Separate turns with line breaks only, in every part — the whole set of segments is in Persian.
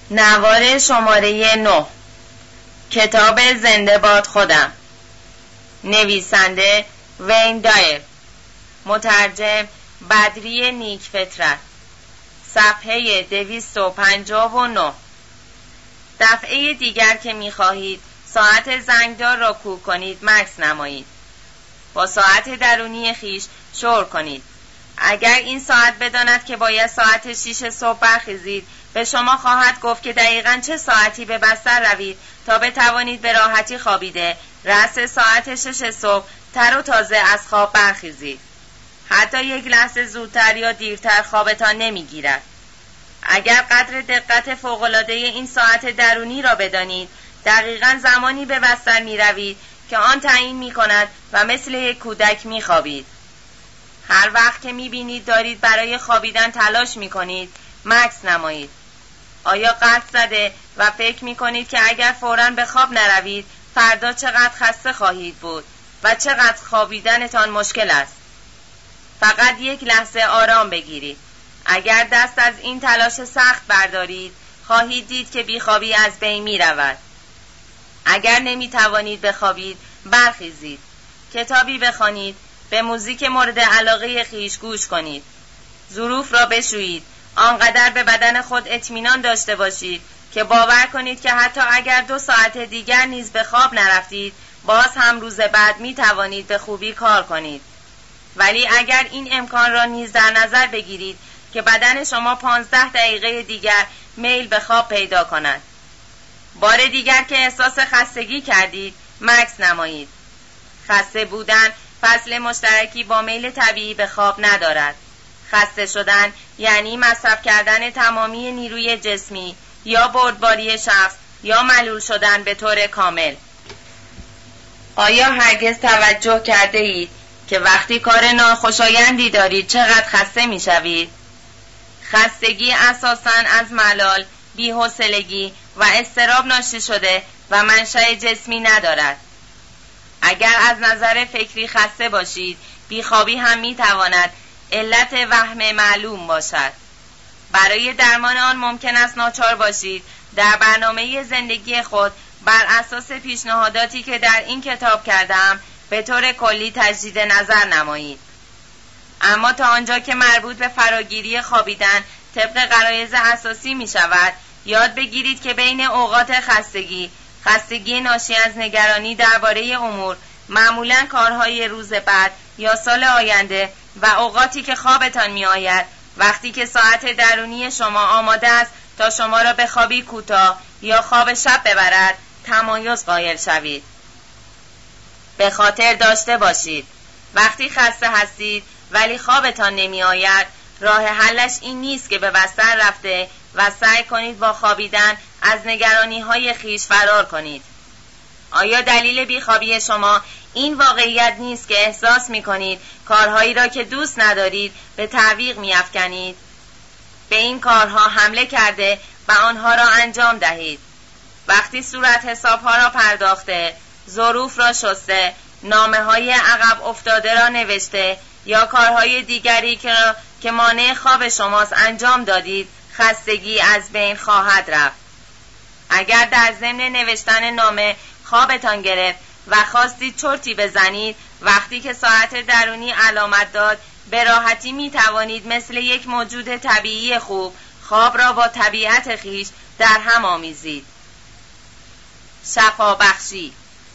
نوار شماره 9 کتاب زنده باد خودم. نویسنده وین دایر. مترجم بدری نیک فطرت. صفحه 259. دفعه دیگر که می‌خواهید ساعت زنگدار را کوک کنید مکث نمایید. با ساعت درونی خیش شور کنید. اگر این ساعت بداند که باید ساعت 6 صبح برخیزید، به شما خواهد گفت که دقیقاً چه ساعتی به بستر روید تا بتوانید به راحتی خوابیده رأس ساعت 6 صبح تر و تازه از خواب برخیزید. حتی یک لحظه زودتر یا دیرتر خوابتان نمیگیرد. اگر قدر دقت فوق‌العاده این ساعت درونی را بدانید، دقیقاً زمانی به بستر می روید که آن تعیین می کند و مثل یک کودک می خوابید. هر وقت که می بینید دارید برای خوابیدن تلاش می کنید، مکث نمایید. آیا قلط زده و فکر می کنید که اگر فوراً به خواب نروید، فردا چقدر خسته خواهید بود و چقدر خوابیدنتان مشکل است؟ فقط یک لحظه آرام بگیرید. اگر دست از این تلاش سخت بردارید، خواهید دید که بیخوابی از بین می رود. اگر نمی توانید بخوابید، برخیزید. کتابی بخوانید، به موزیک مورد علاقه خیش گوش کنید. ظروف را بشویید. آنقدر به بدن خود اطمینان داشته باشید که باور کنید که حتی اگر 2 ساعت دیگر نیز به خواب نرفتید، باز هم روز بعد می توانید به خوبی کار کنید. ولی اگر این امکان را نیز در نظر بگیرید که بدن شما 15 دقیقه دیگر میل به خواب پیدا کند. بار دیگر که احساس خستگی کردید، مکث نمایید. خسته بودن فصل مشترکی با میل طبیعی به خواب ندارد. خسته شدن یعنی مصرف کردن تمامی نیروی جسمی یا بردباری شخص یا ملول شدن به طور کامل. آیا هرگز توجه کرده اید که وقتی کار ناخوشایندی دارید چقدر خسته می شوید؟ خستگی اساساً از ملال، بی‌حوصلگی و اضطراب ناشی شده و منشأ جسمی ندارد. اگر از نظر فکری خسته باشید، بیخوابی هم می تواند علت وهم معلوم باشد. برای درمان آن ممکن است ناچار باشید در برنامه زندگی خود بر اساس پیشنهاداتی که در این کتاب کردم به طور کلی تجدید نظر نمایید. اما تا آنجا که مربوط به فراگیری خوابیدن طبق غرایز اساسی می شود، یاد بگیرید که بین اوقات خستگی ناشی از نگرانی درباره امور، معمولاً کارهای روز بعد یا سال آینده و اوقاتی که خوابتان می آید، وقتی که ساعت درونی شما آماده است تا شما را به خوابی کوتاه یا خواب شب ببرد، تمایز قائل شوید. به خاطر داشته باشید وقتی خسته هستید ولی خوابتان نمی آید، راه حلش این نیست که به بستر رفته و سعی کنید با خوابیدن از نگرانی های خیش فرار کنید. آیا دلیل بیخوابی شما این واقعیت نیست که احساس می کنید کارهایی را که دوست ندارید به تعویق می افکنید؟ به این کارها حمله کرده و آنها را انجام دهید. وقتی صورت حسابها را پرداخته، ظروف را شسته، نامه های عقب افتاده را نوشته یا کارهای دیگری که مانع خواب شماست انجام دادید، خستگی از بین خواهد رفت. اگر در ضمن نوشتن نامه خوابتان گرفت و خواستید چرتی بزنید وقتی که ساعت درونی علامت داد، به راحتی می توانید مثل یک موجود طبیعی خوب خواب را با طبیعت خیش در هم آمیزید. شفابخشی.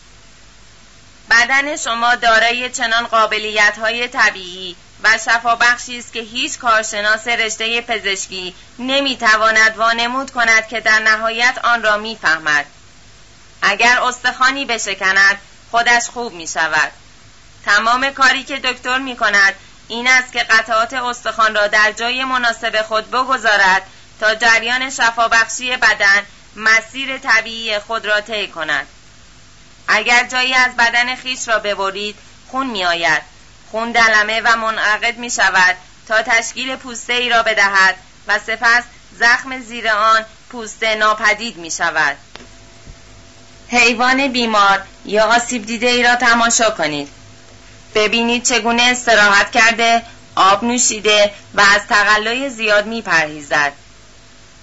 بدن شما دارای چنان قابلیت‌های طبیعی و شفابخشی است که هیچ کارشناس رشته پزشکی نمی‌تواند وانمود کند که در نهایت آن را می‌فهمد. اگر استخوانی بشکند، خودش خوب می‌شود. تمام کاری که دکتر می‌کند این است که قطعات استخوان را در جای مناسب خود بگذارد تا جریان شفابخشی بدن مسیر طبیعی خود را طی کند. اگر جایی از بدن خیش را ببرید، خون می آید. خون دلمه و منعقد می شود تا تشکیل پوسته ای را بدهد و سپس زخم زیر آن پوسته ناپدید می شود. حیوان بیمار یا آسیب دیده ای را تماشا کنید. ببینید چگونه استراحت کرده، آب نوشیده و از تقلای زیاد می پرهیزد.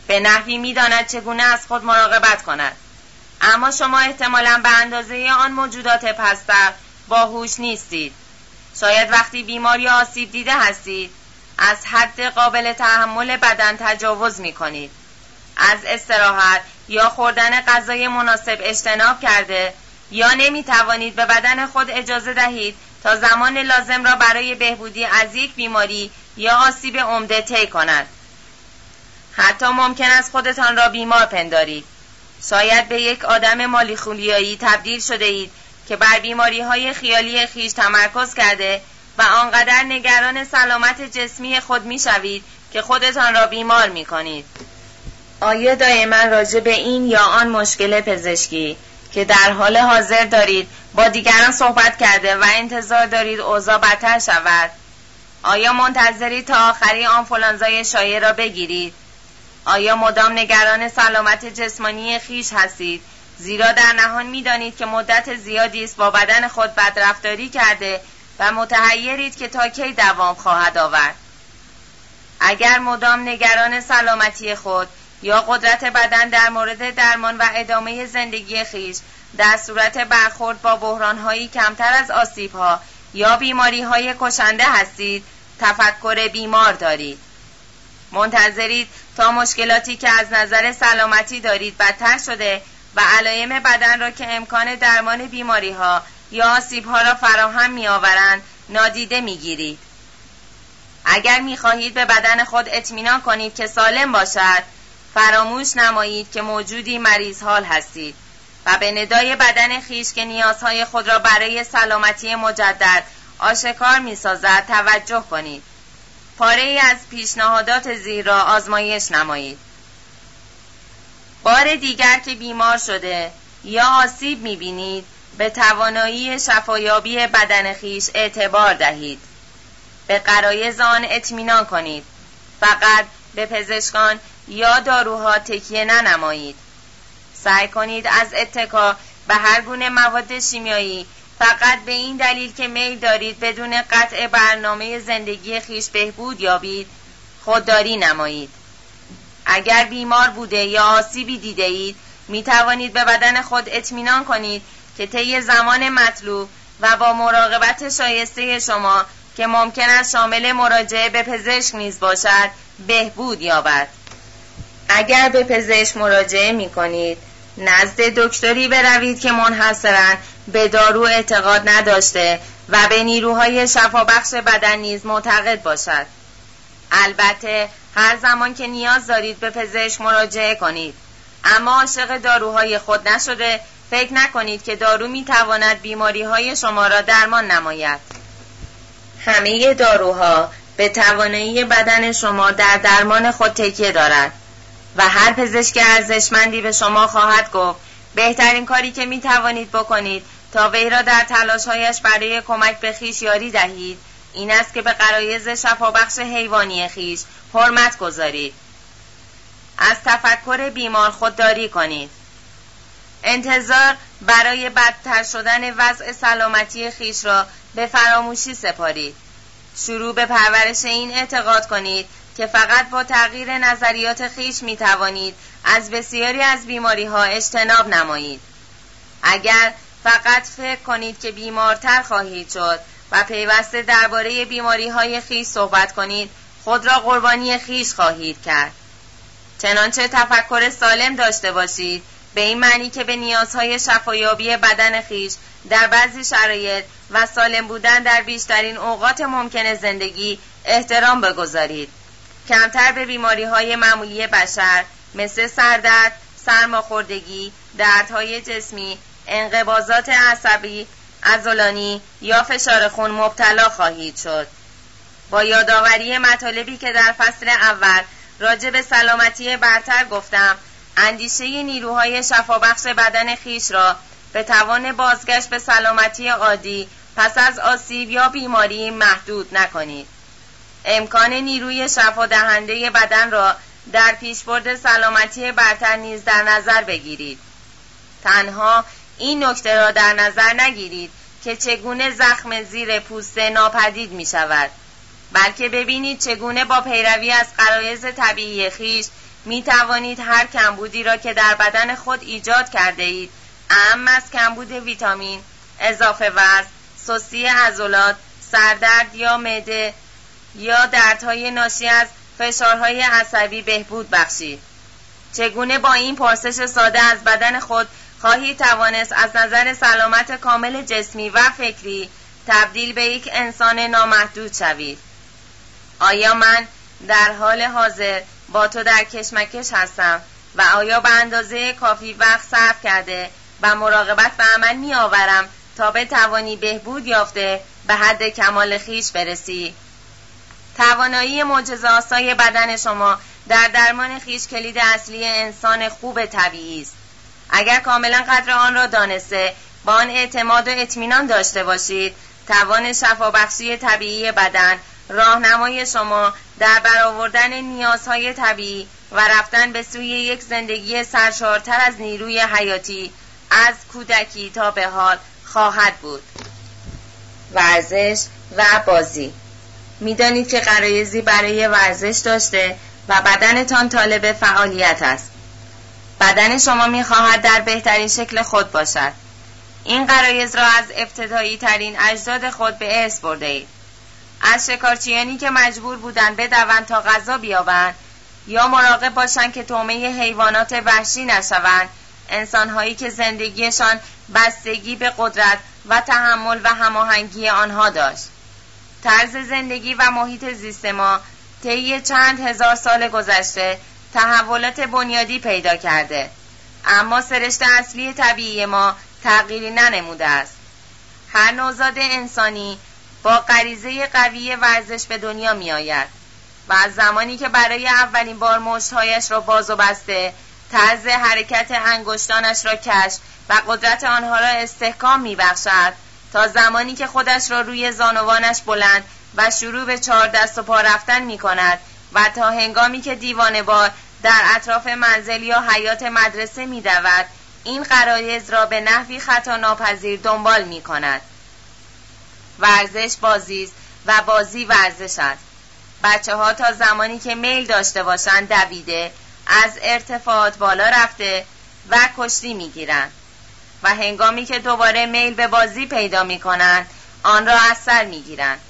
به نحوی می‌داند چگونه از خود مراقبت کند. اما شما احتمالاً به اندازه آن موجودات پست‌تر باهوش نیستید. شاید وقتی بیمار یا آسیب دیده هستید از حد قابل تحمل بدن تجاوز می‌کنید. از استراحت یا خوردن غذای مناسب اجتناب کرده یا نمی‌توانید به بدن خود اجازه دهید تا زمان لازم را برای بهبودی از یک بیماری یا آسیب عمده طی کند. حتی ممکن است خودتان را بیمار پندارید. شاید به یک آدم مالیخولیایی تبدیل شده اید که بر بیماری‌های خیالی خیش تمرکز کرده و آنقدر نگران سلامت جسمی خود می‌شوید که خودتان را بیمار می‌کنید. آیا دائما راجع به این یا آن مشکل پزشکی که در حال حاضر دارید با دیگران صحبت کرده و انتظار دارید اوضاع بدتر شود؟ آیا منتظرید تا آخری آنفولانزای شایع را بگیرید؟ آیا مدام نگران سلامت جسمانی خیش هستید زیرا در نهان می‌دانید که مدت زیادی است با بدن خود بدرفتاری کرده و متحیرید که تا کی دوام خواهد آورد؟ اگر مدام نگران سلامتی خود یا قدرت بدن در مورد درمان و ادامه زندگی خیش در صورت برخورد با بحران‌هایی کمتر از آسیب‌ها یا بیماری‌های کشنده هستید، تفکر بیمار دارید. منتظرید تا مشکلاتی که از نظر سلامتی دارید بدتر شده و علائم بدن را که امکان درمان بیماری‌ها یا آسیب‌ها را فراهم می‌آورند نادیده می‌گیرید. اگر می‌خواهید به بدن خود اطمینان کنید که سالم باشد، فراموش نمایید که موجودی مریض حال هستید و به ندای بدن خیش که نیازهای خود را برای سلامتی مجدد آشکار می‌سازد توجه کنید. پاره‌ای از پیشنهادات زیر را آزمایش نمایید. بار دیگر که بیمار شده یا آسیب می‌بینید، به توانایی شفایابی بدن خیش اعتبار دهید. به غرایز آن اطمینان کنید. فقط به پزشکان یا داروها تکیه ننمایید. سعی کنید از اتکا به هر گونه مواد شیمیایی فقط به این دلیل که میل دارید بدون قطع برنامه زندگی خیش بهبود یابید، خودداری نمایید. اگر بیمار بوده یا آسیبی دیده اید، می توانید به بدن خود اطمینان کنید که طی زمان مطلوب و با مراقبت شایسته شما که ممکن است شامل مراجعه به پزشک نیز باشد، بهبود یابد. اگر به پزشک مراجعه می کنید، نزد دکتری بروید که منحصراً به دارو اعتقاد نداشته و به نیروهای شفابخش بدن نیز معتقد باشد. البته هر زمان که نیاز دارید به پزشک مراجعه کنید، اما عاشق داروهای خود نشده فکر نکنید که دارو میتواند بیماریهای شما را درمان نماید. همه داروها به توانایی بدن شما در درمان خود تکیه دارد و هر پزشک ارزشمندی به شما خواهد گفت بهترین کاری که میتوانید بکنید تا وی را در تلاش‌هایش برای کمک به خیش یاری دهید این است که به غرایز شفابخش حیوانی خیش حرمت گذارید. از تفکر بیمار خودداری کنید. انتظار برای بدتر شدن وضع سلامتی خیش را به فراموشی سپارید. شروع به پرورش این اعتقاد کنید که فقط با تغییر نظریات خیش می توانید از بسیاری از بیماری ها اجتناب نمایید. اگر فقط فکر کنید که بیمارتر خواهید شد و پیوسته درباره بیماری های خیش صحبت کنید، خود را قربانی خیش خواهید کرد. چنانچه تفکر سالم داشته باشید به این معنی که به نیازهای شفایابی بدن خیش در بعضی شرایط و سالم بودن در بیشترین اوقات ممکن زندگی احترام بگذارید. کمتر به بیماری‌های معمولی بشر مثل سردرد، سرماخوردگی، دردهای جسمی، انقباضات عصبی، عضلانی یا فشار خون مبتلا خواهید شد. با یادآوری مطالبی که در فصل اول راجع به سلامتی برتر گفتم، اندیشه نیروهای شفابخش بدن خیش را به توان بازگشت به سلامتی عادی پس از آسیب یا بیماری محدود نکنید. امکان نیروی شفا دهنده بدن را در پیشبرد سلامتی برتر نیز در نظر بگیرید. تنها این نکته را در نظر نگیرید که چگونه زخم زیر پوست ناپدید می شود. بلکه ببینید چگونه با پیروی از غرایز طبیعی خویش می توانید هر کمبودی را که در بدن خود ایجاد کرده اید، اهم از کمبود ویتامین، اضافه وزن، سستی عضلات، سردرد یا معده یا دردهای ناشی از فشارهای عصبی بهبود بخشید. چگونه با این پرسش ساده از بدن خود خواهید توانست از نظر سلامت کامل جسمی و فکری تبدیل به یک انسان نامحدود شوید؟ آیا من در حال حاضر با تو در کشمکش هستم و آیا به اندازه کافی وقت صرف کرده و مراقبت به عمل می آورم تا بتوانی بهبود یافته به حد کمال خویش برسی؟ توانایی معجزه‌آسای بدن شما در درمان خویش کلید اصلی انسان خوب طبیعی است. اگر کاملا قدر آن را دانسته با آن اعتماد و اطمینان داشته باشید، توان شفابخشی طبیعی بدن راهنمای شما در برآوردن نیازهای طبیعی و رفتن به سوی یک زندگی سرشارتر از نیروی حیاتی از کودکی تا به حال خواهد بود. ورزش و بازی. می‌دانید که غرایزی برای ورزش داشته و بدنتان طالب فعالیت است. بدن شما می‌خواهد در بهترین شکل خود باشد. این غرایز را از ابتدایی ترین اجداد خود به ارث برده اید. از شکارچیانی که مجبور بودند بدوند تا غذا بیابند یا مراقب باشند که طعمه حیوانات وحشی نشوند، انسان‌هایی که زندگیشان بستگی به قدرت و تحمل و هماهنگی آنها داشت. طرز زندگی و محیط زیست ما طی چند هزار سال گذشته تحولات بنیادی پیدا کرده، اما سرشت اصلی طبیعی ما تغییری ننموده است. هر نوزاد انسانی با غریزه قوی ورزش به دنیا می آید و از زمانی که برای اولین بار مشت‌هایش را باز و بسته، طرز حرکت انگشتانش را کشف و قدرت آنها را استحکام می بخشد، تا زمانی که خودش را روی زانوانش بلند و شروع به 4 دست و پا رفتن می کند و تا هنگامی که دیوانه‌وار در اطراف منزل یا حیاط مدرسه می دود، این غرایز را به نحوی خطا ناپذیر دنبال می کند. ورزش بازی است و بازی ورزش است. بچه ها تا زمانی که میل داشته باشند دویده، از ارتفاعات بالا رفته و کشتی می گیرند و هنگامی که دوباره میل به بازی پیدا می کنند آن را از سر می گیرند.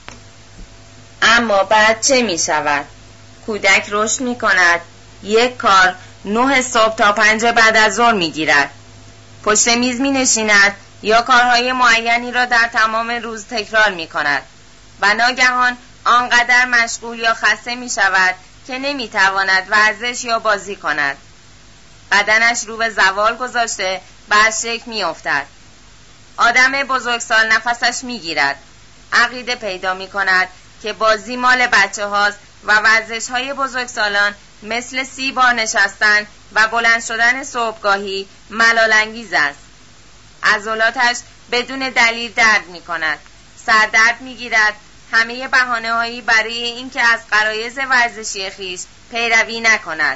اما بعد چه می شود؟ کودک رشد می کند، یک کار 9 صبح تا 5 بعد از ظهر می گیرد، پشت میز می نشیند یا کارهای معینی را در تمام روز تکرار می کند و ناگهان آنقدر مشغول یا خسته می شود که نمی تواند ورزش یا بازی کند. بدنش رو به زوال گذاشته و از شکل می افتد. آدم بزرگسال نفسش می گیرد. عقیده پیدا می کند که بازی مال بچه هاست و ورزش های بزرگسالان مثل 30 بار نشستن و بلند شدن صبحگاهی ملال‌انگیز است. عضلاتش بدون دلیل درد می کند، سردرد می گیرد، همه بهانه هایی برای اینکه از غرایز ورزشی خویش پیروی نکند.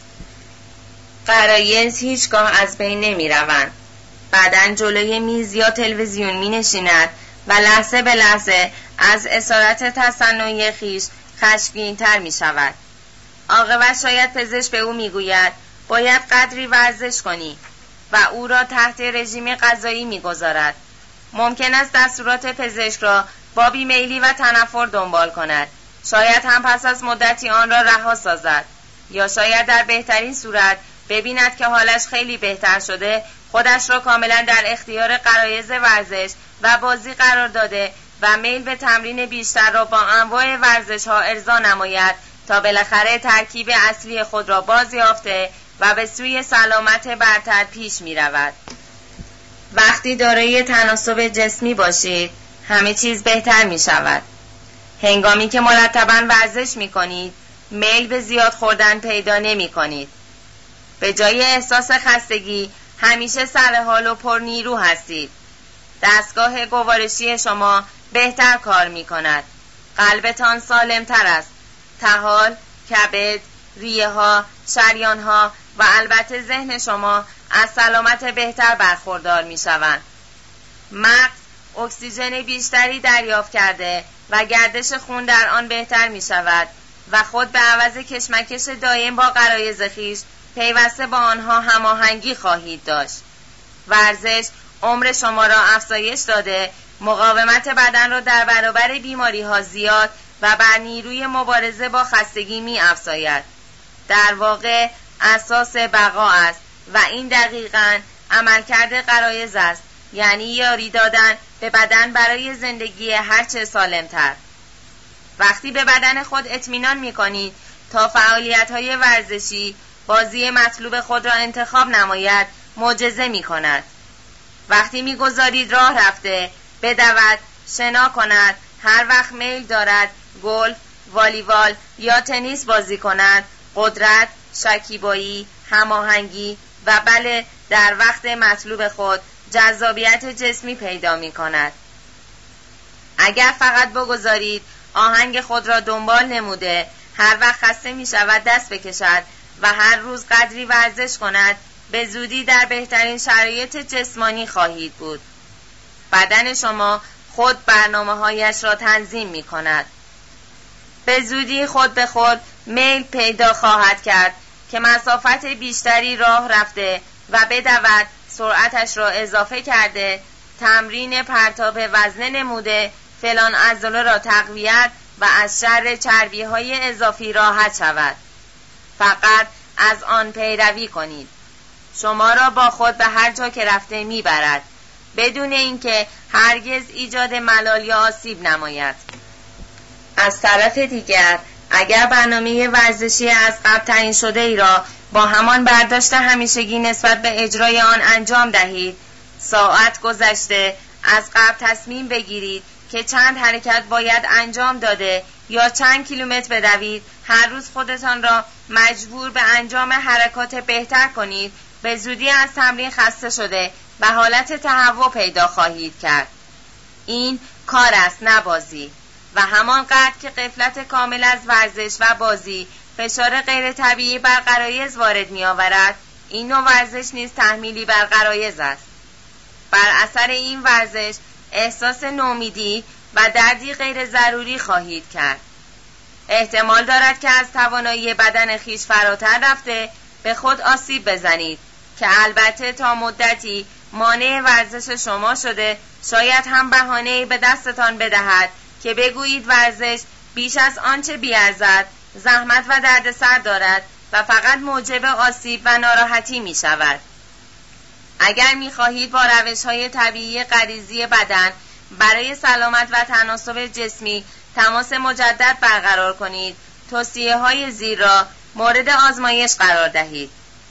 غرایز هیچگاه از بین نمی روند. بعداً جلوی میز یا تلویزیون می نشیند و لحظه به لحظه از اسارت تصنعی خویش خشمگین تر می شود. عاقبت شاید پزشک به او می گوید باید قدری ورزش کنی و او را تحت رژیم غذایی می گذارد. ممکن است دستورات پزشک را با بیمیلی و تنفر دنبال کند. شاید هم پس از مدتی آن را رها سازد، یا شاید در بهترین صورت ببیند که حالش خیلی بهتر شده، خودش را کاملا در اختیار غرایز ورزش و بازی قرار داده و میل به تمرین بیشتر را با انواع ورزش ها ارضا نماید تا بالاخره ترکیب اصلی خود را باز یافته و به سوی سلامت برتر پیش می رود. وقتی دارای تناسب جسمی باشید، همه چیز بهتر می شود. هنگامی که مرتباً ورزش می کنید، میل به زیاد خوردن پیدا نمی کنید. به جای احساس خستگی، همیشه سرحال و پر نیرو هستید. دستگاه گوارشی شما بهتر کار می کند. قلبتان سالم تر است. طحال، کبد، ریه ها، شریان ها و البته ذهن شما از سلامت بهتر برخوردار می شوند. مغز اکسیژن بیشتری دریافت کرده و گردش خون در آن بهتر می شود و خود به عوض کشمکش دائم با غرایز خویش پیوسته با آنها هماهنگی خواهید داشت. ورزش عمر شما را افزایش داده، مقاومت بدن را در برابر بیماری ها زیاد و بر نیروی مبارزه با خستگی می افزاید. در واقع اساس بقا است و این دقیقاً عملکرد غرایز است، یعنی یاری دادن به بدن برای زندگی هرچه سالمتر. وقتی به بدن خود اطمینان می کنید تا فعالیت‌های ورزشی بازی مطلوب خود را انتخاب نماید، معجزه می کند. وقتی می گذارید راه رفته، بدود، شنا کند، هر وقت میل دارد گلف، والیبال یا تنیس بازی کند، قدرت، شکیبایی، هماهنگی و بله در وقت مطلوب خود جذابیت جسمی پیدا می کند. اگر فقط بگذارید آهنگ خود را دنبال نموده هر وقت خسته می شود دست بکشد و هر روز قدری ورزش کند، به زودی در بهترین شرایط جسمانی خواهید بود. بدن شما خود برنامه‌هایش را تنظیم می کند. به زودی خود به خود میل پیدا خواهد کرد که مسافت بیشتری راه رفته و بدود سرعتش را اضافه کرده، تمرین پرتاب وزنه نموده، فلان عضله را تقویت و از شر چربی‌های اضافی راحت شود. فقط از آن پیروی کنید. شما را با خود به هر جا که رفته میبرد، بدون اینکه هرگز ایجاد ملال یا آسیب نماید. از طرف دیگر اگر برنامه ورزشی از قبل تعیین شده ای را با همان برداشت همیشگی نسبت به اجرای آن انجام دهید، ساعت گذشته از قبل تصمیم بگیرید که چند حرکت باید انجام داده یا چند کیلومتر بدوید، هر روز خودتان را مجبور به انجام حرکات بهتر کنید، به زودی از تمرین خسته شده و حالت تهوع پیدا خواهید کرد. این کار است نه بازی. و همانقدر که غفلت کامل از ورزش و بازی فشار غیر طبیعی بر غرایز وارد می آورد، این نوع ورزش نیز تحمیلی بر غرایز است. بر اثر این ورزش احساس نومیدی و دردی غیر ضروری خواهید کرد. احتمال دارد که از توانایی بدن خیش فراتر رفته به خود آسیب بزنید که البته تا مدتی مانع ورزش شما شده، شاید هم بهانه‌ای به دستتان بدهد که بگویید ورزش بیش از آنچه بیارزد زحمت و دردسر دارد و فقط موجب آسیب و ناراحتی می شود. اگر می خواهید با روش‌های طبیعی غریزی بدن برای سلامت و تناسب جسمی تماس مجدد برقرار کنید، توصیه‌های زیر را مورد آزمایش قرار دهید.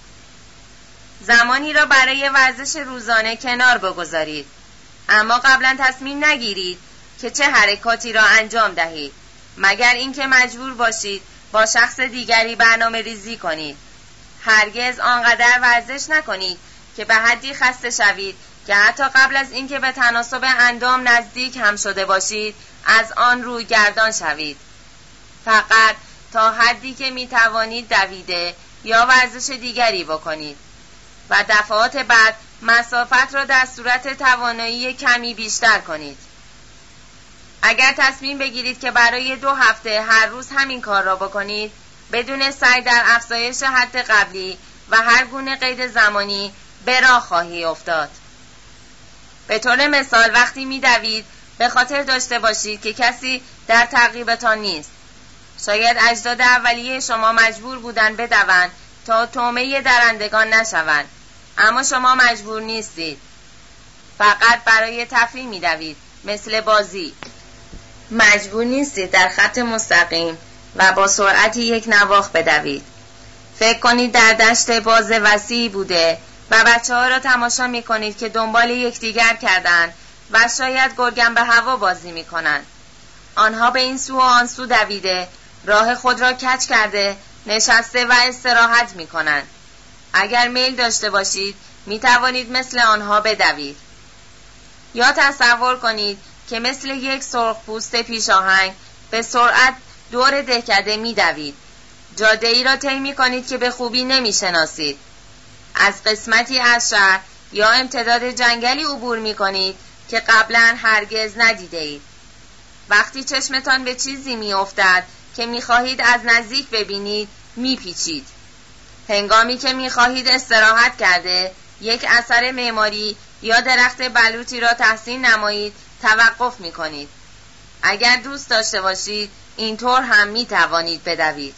زمانی را برای ورزش روزانه کنار بگذارید، اما قبلا تصمیم نگیرید که چه حرکاتی را انجام دهید، مگر اینکه مجبور باشید با شخص دیگری برنامه ریزی کنید. هرگز آنقدر ورزش نکنید که به حدی خسته شوید که حتی قبل از اینکه به تناسب اندام نزدیک هم شده باشید از آن روی گردان شوید. فقط تا حدی که می توانید دویده یا ورزش دیگری بکنید و دفعات بعد مسافت را در صورت توانایی کمی بیشتر کنید. اگر تصمیم بگیرید که برای 2 هفته هر روز همین کار را بکنید، بدون سعی در افزایش حد قبلی و هر گونه قید زمانی به راه خواهی افتاد. به طور مثال وقتی می دوید به خاطر داشته باشید که کسی در تعقیبتان نیست. شاید اجداد اولیه شما مجبور بودند بدوند تا طعمه درندگان نشوند، اما شما مجبور نیستید. فقط برای تفریح می دوید، مثل بازی. مجبور نیستید در خط مستقیم و با سرعت 1 نواخت بدوید. فکر کنید در دشت باز وسیعی بوده و بچه‌ها را تماشا می کنید که دنبال یکدیگر کردند و شاید گرگم به هوا بازی می کنند. آنها به این سو و آن سو دویده، راه خود را کج کرده، نشسته و استراحت می کنند. اگر میل داشته باشید می توانید مثل آنها بدوید. یا تصور کنید که مثل یک سرخپوست پیشاهنگ به سرعت دور دهکده می دوید. جاده ای را طی می کنید که به خوبی نمی شناسید. از قسمتی از شهر یا امتداد جنگلی عبور می کنید که قبلا هرگز ندیده اید. وقتی چشمتان به چیزی میافتد که میخواهید از نزدیک ببینید میپیچید. هنگامی که میخواهید استراحت کرده یک اثر معماری یا درخت بلوطی را تحسین نمایید توقف میکنید. اگر دوست داشته باشید اینطور هم میتوانید بدوید.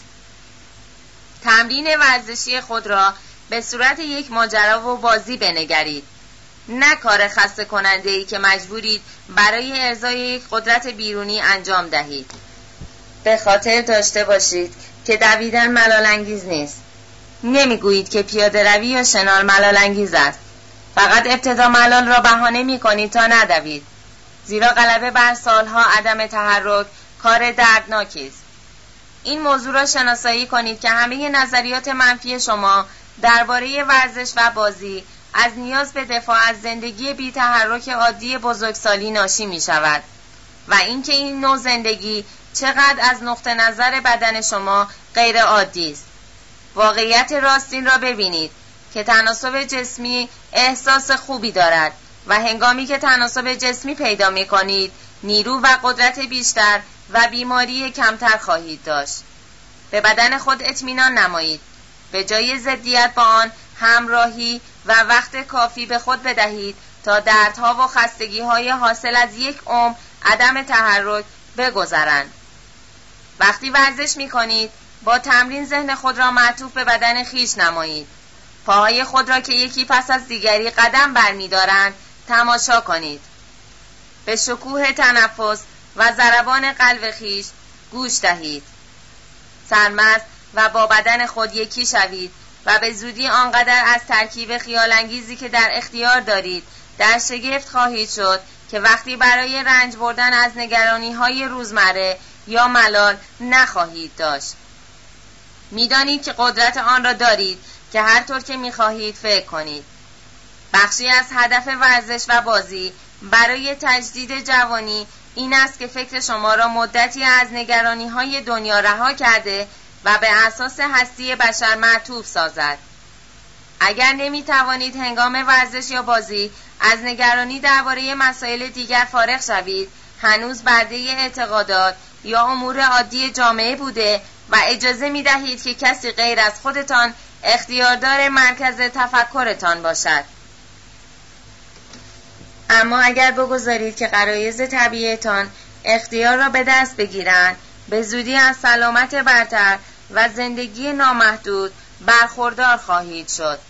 تمرین ورزشی خود را به صورت یک ماجرا و بازی بنگرید، نه کار خسته کننده ای که مجبورید برای ارضای یک قدرت بیرونی انجام دهید. به خاطر داشته باشید که دویدن ملال انگیز نیست. نمیگویید که پیاده روی یا شنال ملال انگیز است. فقط ابتدا ملال را بهانه میکنید تا ندوید. زیرا غلبه بر سالها عدم تحرک کار دردناکی است. این موضوع را شناسایی کنید که همه نظریات منفی شما درباره ورزش و بازی از نیاز به دفاع از زندگی بی تحرک عادی بزرگسالی ناشی می شود و اینکه این نوع زندگی چقدر از نقطه نظر بدن شما غیر عادی است. واقعیت راستین را ببینید که تناسب جسمی احساس خوبی دارد و هنگامی که تناسب جسمی پیدا می کنید نیرو و قدرت بیشتر و بیماری کمتر خواهید داشت. به بدن خود اطمینان نمایید. به جای ضدیت با آن همراهی و وقت کافی به خود بدهید تا دردها و خستگی‌های حاصل از یک عمر عدم تحرک بگذرند. وقتی ورزش می‌کنید با تمرین ذهن خود را معطوف به بدن خویش نمایید. پاهای خود را که یکی پس از دیگری قدم برمی‌دارند تماشا کنید. به شکوه تنفس و ضربان قلب خویش گوش دهید. سرمست و با بدن خود یکی شوید و به زودی آنقدر از ترکیب خیالانگیزی که در اختیار دارید در شگفت خواهید شد که وقتی برای رنج بردن از نگرانی‌های روزمره یا ملال نخواهید داشت. می‌دانید که قدرت آن را دارید که هر طور که می‌خواهید فکر کنید. بخشی از هدف ورزش و بازی برای تجدید جوانی این است که فکر شما را مدتی از نگرانی‌های دنیا رها کرده و به اساس هستی بشر معطوف سازد. اگر نمی‌توانید هنگام ورزش یا بازی از نگرانی درباره مسائل دیگر فارغ شوید، هنوز برده اعتقادات یا امور عادی جامعه بوده و اجازه می‌دهید که کسی غیر از خودتان اختیاردار مرکز تفکرتان باشد. اما اگر بگذارید که غرایز طبیعیتان اختیار را به دست بگیرند، به زودی از سلامت برتر و زندگی نامحدود برخوردار خواهید شد.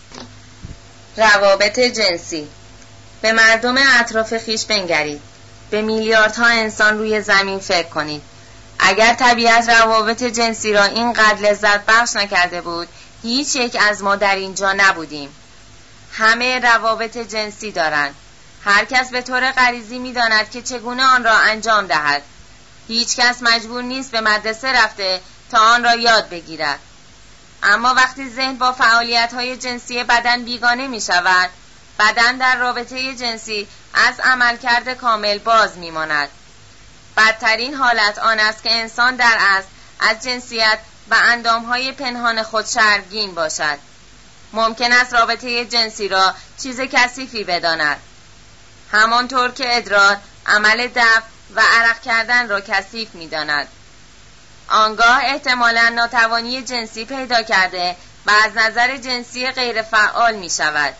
روابط جنسی. به مردم اطراف خویش بنگرید. به میلیاردها انسان روی زمین فکر کنید. اگر طبیعت روابط جنسی را اینقدر لذت بخش نکرده بود، هیچ یک از ما در اینجا نبودیم. همه روابط جنسی دارند. هر کس به طور غریزی می‌داند که چگونه آن را انجام دهد. هیچ کس مجبور نیست به مدرسه رفته تا آن را یاد بگیرد. اما وقتی ذهن با فعالیت‌های جنسی بدن بیگانه می‌شود، بدن در رابطه جنسی از عملکرد کامل باز می‌ماند. بدترین حالت آن است که انسان در اصل از جنسیت و اندام‌های پنهان خود شرمگین باشد. ممکن است رابطه جنسی را چیز کثیفی بداند. همانطور که ادرار عمل دفع و عرق کردن را کثیف می‌داند. آنگاه احتمالاً ناتوانی جنسی پیدا کرده و از نظر جنسی غیر فعال می شود.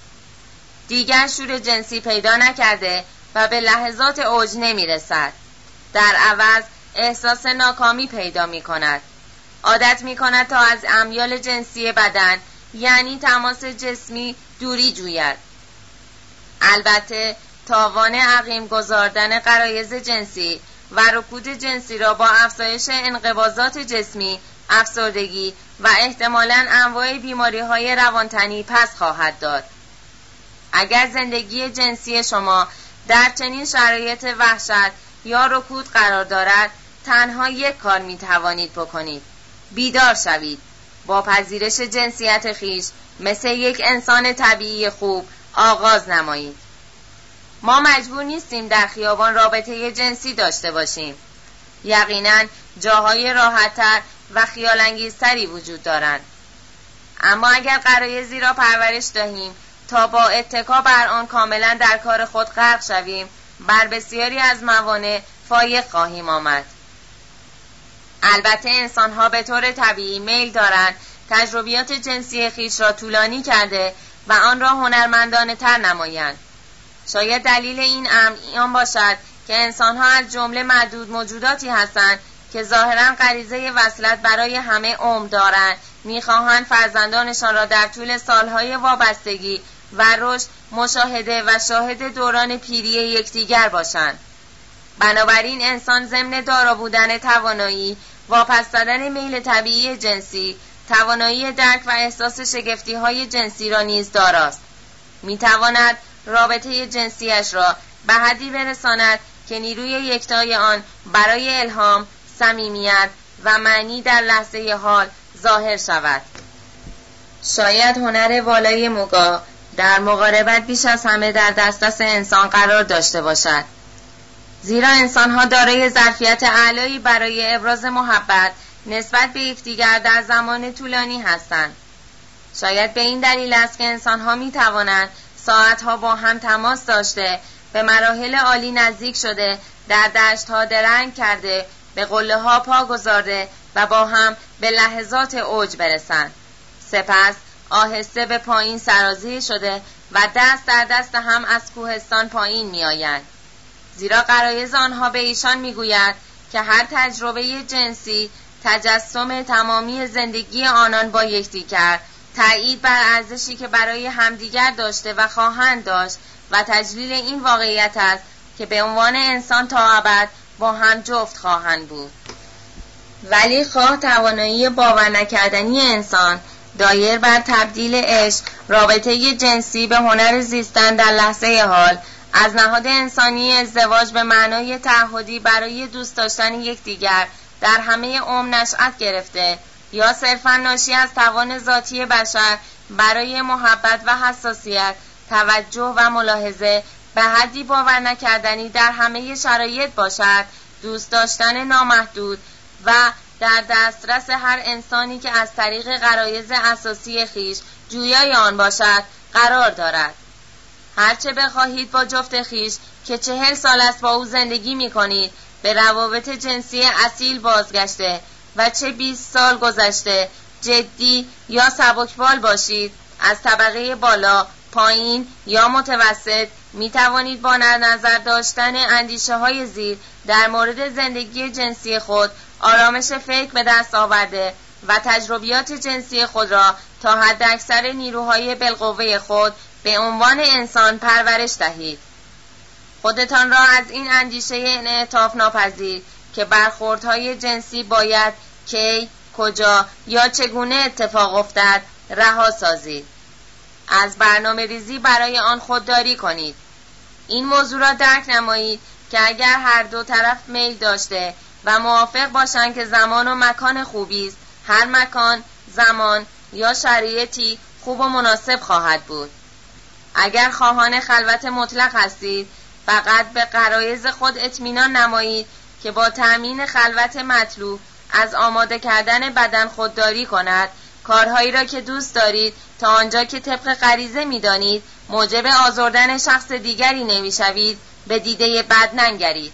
دیگر شور جنسی پیدا نکرده و به لحظات اوج نمی رسد. در عوض احساس ناکامی پیدا می کند. عادت می کند تا از امیال جنسی بدن یعنی تماس جسمی دوری جوید. البته تاوان عقیم گذاردن غرایز جنسی و رکود جنسی را با افزایش انقباضات جسمی، افسردگی و احتمالاً انواع بیماری‌های روانتنی پس خواهد داد. اگر زندگی جنسی شما در چنین شرایط وحشت یا رکود قرار دارد، تنها یک کار می‌توانید بکنید: بیدار شوید. با پذیرش جنسیت خویش مثل یک انسان طبیعی خوب آغاز نمایید. ما مجبور نیستیم در خیابان رابطه جنسی داشته باشیم. یقیناً جاهای راحت‌تر و خیال‌انگیزتری وجود دارند. اما اگر غرایزی را پرورش دهیم تا با اتکا بر آن کاملاً در کار خود غرق شویم، بر بسیاری از موانع فایق خواهیم آمد. البته انسان‌ها به طور طبیعی میل دارند تجربیات جنسی خیش را طولانی کرده و آن را هنرمندانه تر نمایند. شاید دلیل این امر آن باشد که انسان‌ها از جمله معدود موجوداتی هستند که ظاهراً غریزه وصلت برای همه عمر دارند، می‌خواهند فرزندانشان را در طول سالهای وابستگی و رشد مشاهده و شاهد دوران پیری یکدیگر باشند. بنابراین انسان ضمن دارا بودن توانایی واپس دادن میل طبیعی جنسی، توانایی درک و احساس شگفتی‌های جنسی را نیز داراست. می‌تواند رابطه جنسیش را به حدی برساند که نیروی یکتای آن برای الهام، صمیمیت و معنی در لحظه حال ظاهر شود. شاید هنر والای موگا در مقاربت بیش از همه در دسترس انسان قرار داشته باشد، زیرا انسان‌ها دارای ظرفیت اعلایی برای ابراز محبت نسبت به یکدیگر در زمان طولانی هستند. شاید به این دلیل است که انسان‌ها می‌توانند ساعت‌ها با هم تماس داشته، به مراحل عالی نزدیک شده، در دشت‌ها درنگ کرده، به قله‌ها پا گذارده و با هم به لحظات اوج برسند. سپس آهسته به پایین سرازیر شده و دست در دست هم از کوهستان پایین می‌آیند. زیرا غرایز آنها به ایشان می‌گوید که هر تجربه جنسی تجسم تمامی زندگی آنان با یکدیگر، تأیید بر ارزشی که برای همدیگر داشته و خواهند داشت و تجلیل این واقعیت است که به عنوان انسان تا ابد با هم جفت خواهند بود. ولی خواه توانایی باور نکردنی انسان دایر بر تبدیل عشق، رابطه جنسی به هنر زیستن در لحظه حال، از نهاد انسانی ازدواج به معنای تعهدی برای دوست داشتن یکدیگر در همه عمر نشأت گرفته، یا صرفاً ناشی از توان ذاتی بشر برای محبت و حساسیت، توجه و ملاحظه به حدی باور نکردنی در همه شرایط باشد، دوست داشتن نامحدود و در دسترس هر انسانی که از طریق غرایز اساسی خیش جویای آن باشد قرار دارد. هرچه بخواهید با جفت خیش که 40 سال است با او زندگی می کنید به روابط جنسی اصیل بازگشته و چه 20 سال گذشته جدی یا سبکبال باشید، از طبقه بالا، پایین یا متوسط، می توانید با نظر داشتن اندیشه های زیر در مورد زندگی جنسی خود آرامش فکر به دست آورده و تجربیات جنسی خود را تا حد اکثر نیروهای بالقوه خود به عنوان انسان پرورش دهید. خودتان را از این اندیشه انعطاف ناپذیر که برخوردهای جنسی باید کی، کجا یا چگونه اتفاق افتد رها سازید. از برنامه ریزی برای آن خودداری کنید. این موضوع را درک نمایید که اگر هر دو طرف میل داشته و موافق باشند که زمان و مکان خوبی است، هر مکان، زمان یا شرایطی خوب و مناسب خواهد بود. اگر خواهان خلوت مطلق هستید، فقط به غرایز خود اطمینان نمایید که با تأمین خلوت مطلوب از آماده کردن بدن خودداری کند. کارهایی را که دوست دارید تا آنجا که طبق غریزه می‌دانید موجب آزردن شخص دیگری نمی‌شوید به دیده بد ننگرید.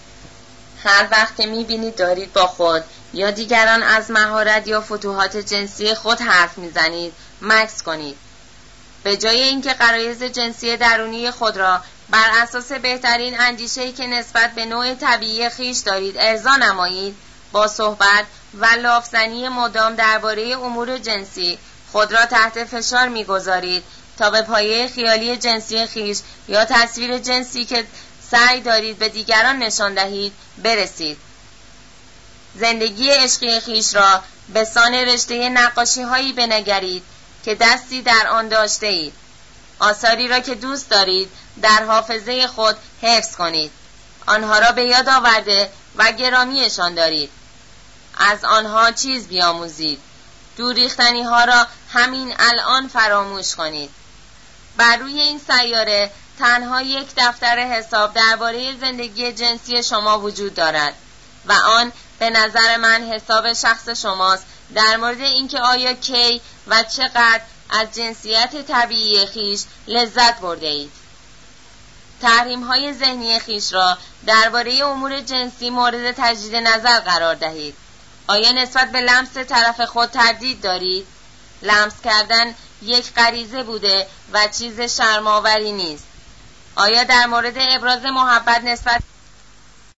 هر وقت که می‌بینید دارید با خود یا دیگران از مهارت یا فتوحات جنسی خود حرف می‌زنید، مکث کنید. به جای اینکه غرایز جنسی درونی خود را بر اساس بهترین اندیشه‌ای که نسبت به نوع طبیعی خیش دارید ارضا نمایید، با صحبت و لافزنی مدام درباره امور جنسی خود را تحت فشار می‌گذارید تا به پایه خیالی جنسی خیش یا تصویر جنسی که سعی دارید به دیگران نشان دهید برسید. زندگی عشقی خیش را به سان رشته نقاشی‌هایی بنگرید که دستی در آن داشته اید. آثاری را که دوست دارید در حافظه خود حفظ کنید. آنها را به یاد آورده و گرامیشان دارید. از آنها چیز بیاموزید. دور ریختنی ها را همین الان فراموش کنید. بر روی این سیاره تنها یک دفتر حساب درباره زندگی جنسی شما وجود دارد و آن به نظر من حساب شخص شماست در مورد اینکه آیا کی و چقدر از جنسیت طبیعی خیش لذت برده اید. تحریم‌های ذهنی خیش را درباره امور جنسی مورد تجدید نظر قرار دهید. آیا نسبت به لمس طرف خود تردید دارید؟ لمس کردن یک غریزه بوده و چیز شرم‌آوری نیست. آیا در مورد ابراز محبت نسبت